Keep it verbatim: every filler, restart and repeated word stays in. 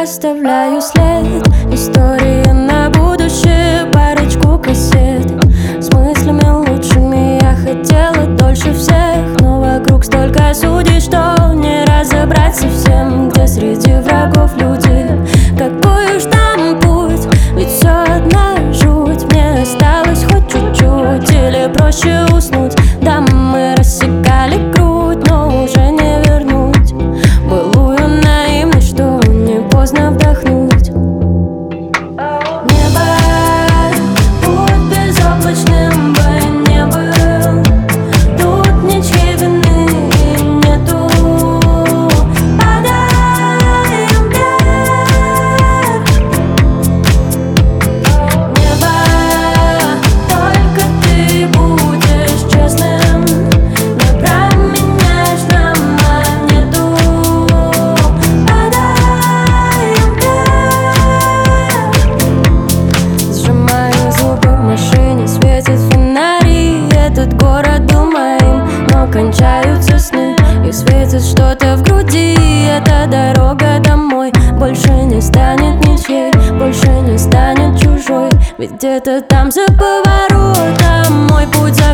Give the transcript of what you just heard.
оставляю след. История на будущее, парочку кассет с мыслями лучшими. Я хотела дольше всех, но вокруг столько судей, что не разобрать совсем, где среди врагов люди. Какой уж там путь, ведь все одна жуть. Мне осталось хоть чуть-чуть, или проще уснуть. Да, мы рассекали грудь, но уже не вернуть былую наивность, что не поздно вдохнуть. Небо, путь безоблачным бы не был. Тут ничьей вины нету. Падаем вверх. Небо, только ты будешь честным. Не променяешь на монету. Падаем вверх. Сжимаю зубы в машине, светят фонари. Этот город был моим, но кончаются сны. И светит что-то в груди. Эта дорога домой больше не станет ничьей, больше не станет чужой. Ведь где-то там за поворотом мой путь за